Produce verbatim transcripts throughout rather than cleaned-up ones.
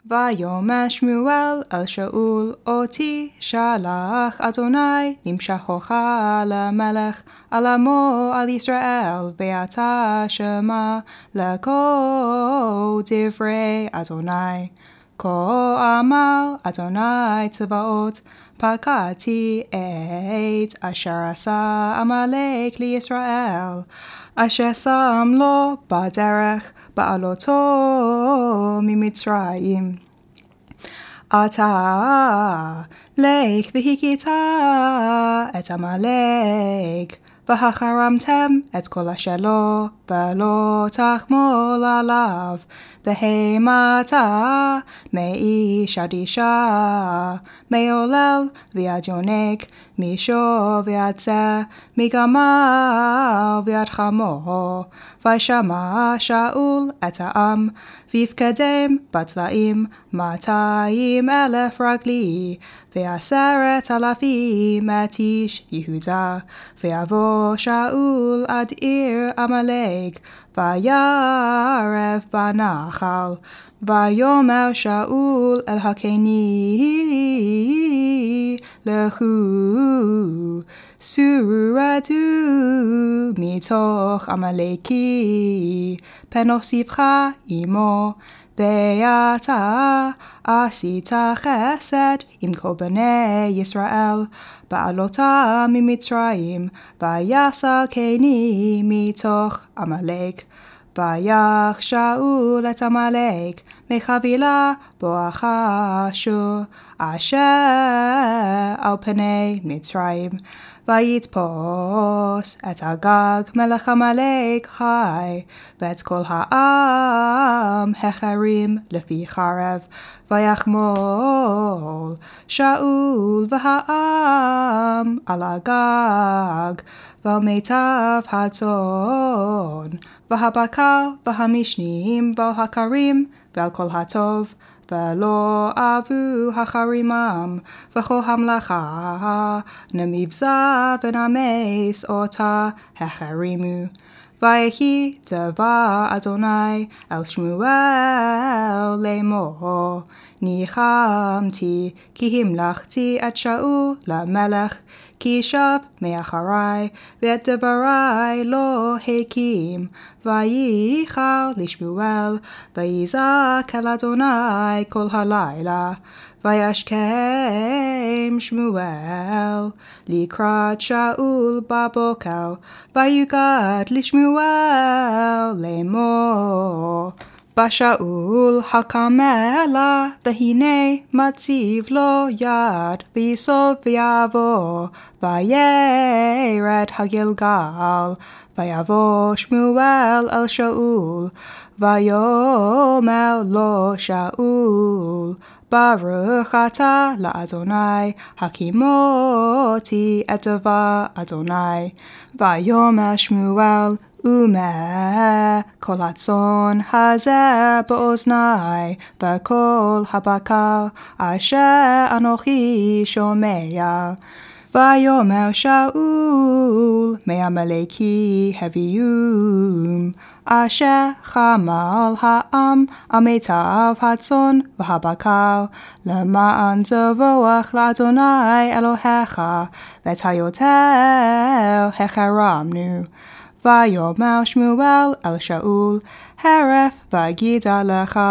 ויאמר שמואל אל שאול אותי שלח אדוני למשחך למלך על עמו על ישראל ואתה שמע לכל דברי אדוני. כה אמר אדוני צבאות פקדתי את אשר עשה עמלק לישראל אשר שם לו בדרך בעלותו ממצרים. אתה לך והכית את עמלק והחרמתם את כל אשר לו ולא תחמול עליו והמתה מאיש עד אישה מעולל ועד יונק משור ועד זה מגמל ועד חמור. וישמע שאול את העם ויפקדם בתלאים מאתיים אלף רגלי ועשרת אלפים את איש יהודה. ויבוא שאול עד עיר עמלק וירב בנחל. ויאמר שאול אל הקני לכו סורו רדו מתוך עמלקי פן אוסיפך עמו ואתה עשית חסד עם כל בני ישראל בעלותם ממצרים ויסר קני מתוך עמלק. ויך שאול את עמלק מחבילה בואכה אשור אשר על פני מצרים. ויתפוס את אגג מלך עמלק חי ואת כל העם החרים לפי חרב. ויחמול שאול והעם על אגג ועל מיטב הצאן והבקר והמשנים ועל הכרים ועל כל הטוב ולא אהבו החרימם וכל המלאכה נמבזה ונמס אותה החרימו. ויהי דבר אדוני אל שמואל לאמור ניחמתי כי המלכתי את שאול למלך כי שב מאחרי ואת דברי לא הקים. וייחר לשמואל ויזעק אל אדוני כל הלילה. וישכם שמואל לקראת שאול בבוקר ויוגד לשמואל לאמור בשאול הקמלה והנה מציב לו יד ויסוב ויעבור וירד הגלגל. ויבוא שמואל אל שאול ויאמר לו שאול ברוך אתה לאדוני הקימותי את דבר אדוני. ויאמר שמואל ומה כל הצאן הזה באוזני וכל הבקר אשר אנוכי שומע. ויאמר שאול מעמלקי הביאום אשר חמל העם על מיטב הצאן והבקר למען זבוח לאדוני אלוהיך ואת היותר החרמנו. ויאמר שמואל אל שאול הרף וגידה לך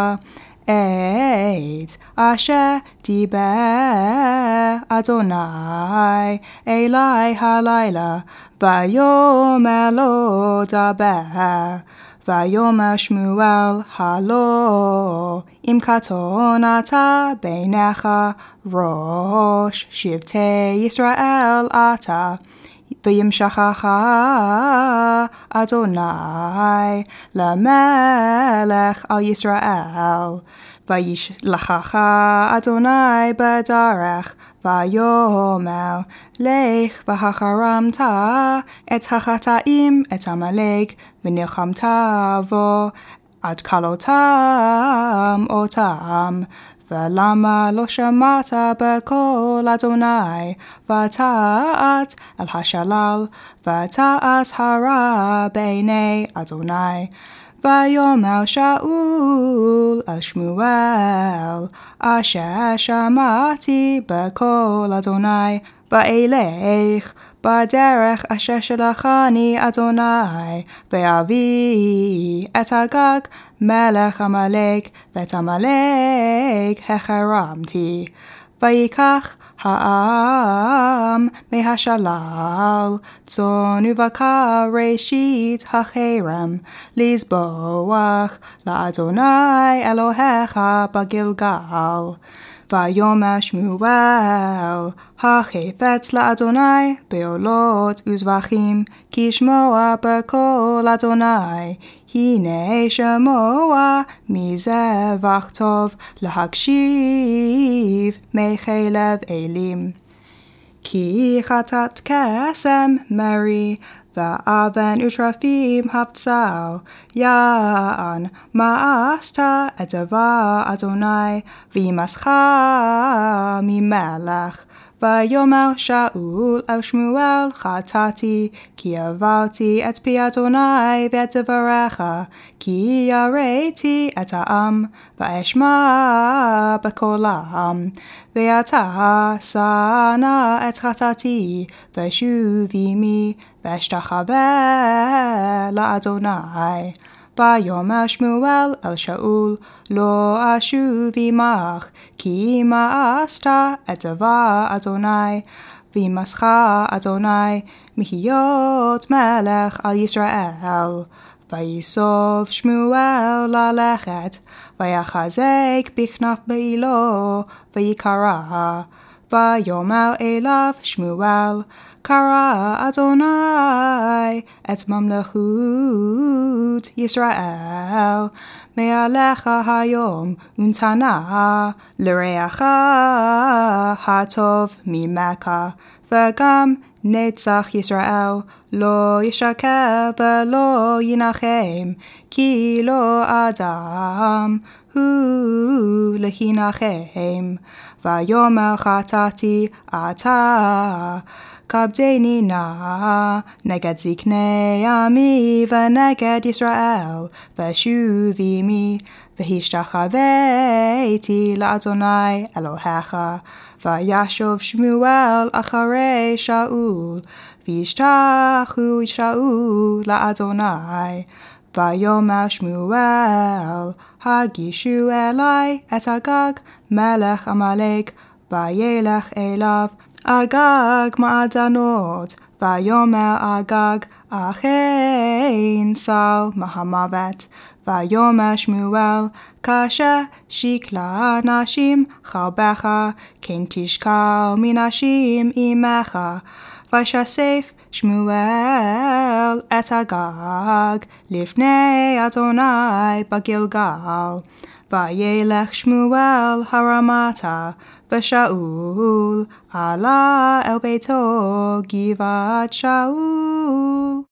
את אשר דיבר אדוני אלי הלילה. ויאמר לו דבר. ויאמר שמואל הלא אם קטון אתה בעיניך ראש שבטי ישראל אתה וימשכך אדוני למלך על ישראל. וישלחך אדוני בדרך ויאמר לך והחרמת את החטאים את עמלק ונלחמת בו עד כלותם אותם. ולמה לא שמעת בקול אדוני ותעת אל השלל ותעש הרע בעיני אדוני. ויאמר שאול אל שמואל, אשר שמעתי בקול אדוני, ואלך בדרך אשר שלחני אדוני, ואביא את אגג מלך עמלק, ואת עמלק החרמתי. ויקח העם מהשלל צאן ובקר ראשית החרם, לזבוח לאדוני אלוהיך בגלגל. ויאמר שמואל, החפץ לאדוני בעולות וזבחים, כי שמוע בקול אדוני, הנה שמוע מזבח טוב, להקשיב מחלב אלים. כי חטאת קסם מרי, ואבן וטרפים הבצל, יען מאסת את דבר אדוני, וימסך ממלך. ויאמר שאול אל שמואל, חטאתי, כי עברתי את פי אדוני ואת דבריך, כי יראתי את העם, ואשמע בקולם. ואתה שנא את חטאתי, ושוב עמי, ואשתחווה לאדוני. ויאמר שמואל אל שאול, לא אשוב עמך, כי מאסת את דבר אדוני, וימסך אדוני מהיות מלך על ישראל. ויסוף שמואל ללכת, ויחזק בכנף בעילו, ויקרא. ויאמר אליו שמואל, קרא אדוני את ממלכות ישראל, מעליך היום ונתנה לרעך הטוב ממך, וגם נצח ישראל לא ישקר ולא ינחם, כי לא אדם הוא להנחם. ויאמר חטאתי אתה, כבדני נא נגד זקני עמי ונגד ישראל, ושוב עמי, והשתחוויתי לאדוני אלוהיך. וישוב שמואל אחרי שאול, וישתחו שאול לאדוני. ויאמר שמואל, הגישו אלי את אגג מלך עמלק, וילך אליו אגג מעדנות. ויאמר אגג, אכן שר מהמוות. ויאמר שמואל, כאשר שכלה נשים חרבך, כן תשכל מנשים עמך. וישסף שמואל את אגג לפני אדוני בגלגל. וילך שמואל הרמתה, ושאול עלה אל ביתו גבעת שאול.